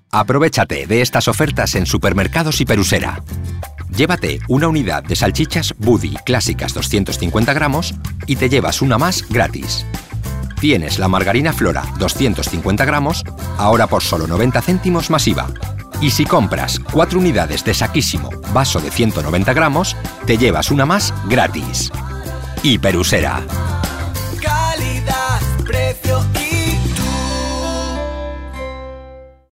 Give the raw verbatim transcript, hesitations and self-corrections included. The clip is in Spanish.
Aprovéchate de estas ofertas en Supermercados Hiperusera. Llévate una unidad de salchichas Buddy clásicas doscientos cincuenta gramos y te llevas una más gratis. Tienes la margarina Flora doscientos cincuenta gramos, ahora por solo noventa céntimos más I V A. Y si compras cuatro unidades de Saquísimo vaso de ciento noventa gramos, te llevas una más gratis. Hiperusera. Calidad, precio